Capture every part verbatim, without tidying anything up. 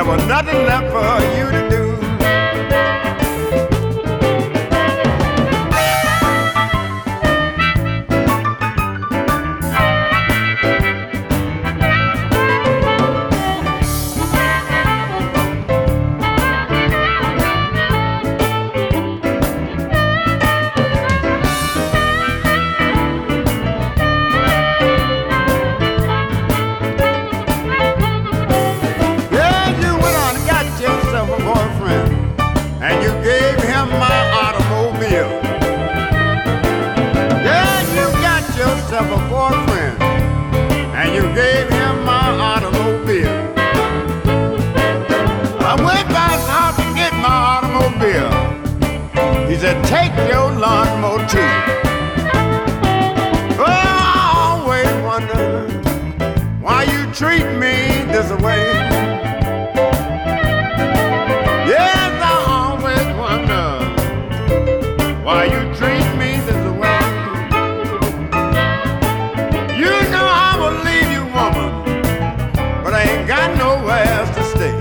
there was nothing left for you to do. A boyfriend, and you gave him my automobile. I went by his house to get my automobile. He said, take your lawnmower too. Oh, I always wonder why you treat me this way. Yes, I always wonder why you treat me this way. Got nowhere else to stay.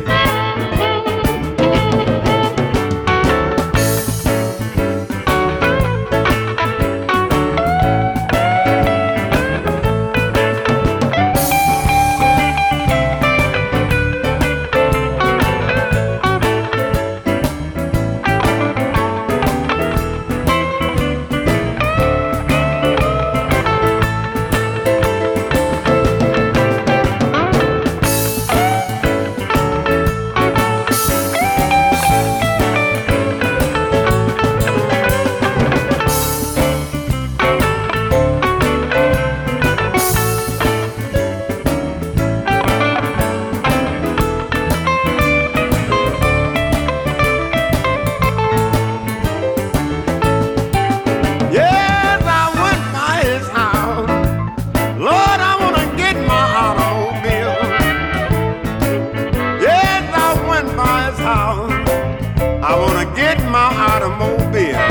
I wanna get my automobile.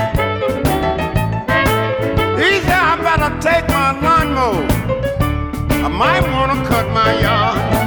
He said I better take my lawnmower. I might wanna cut my yard.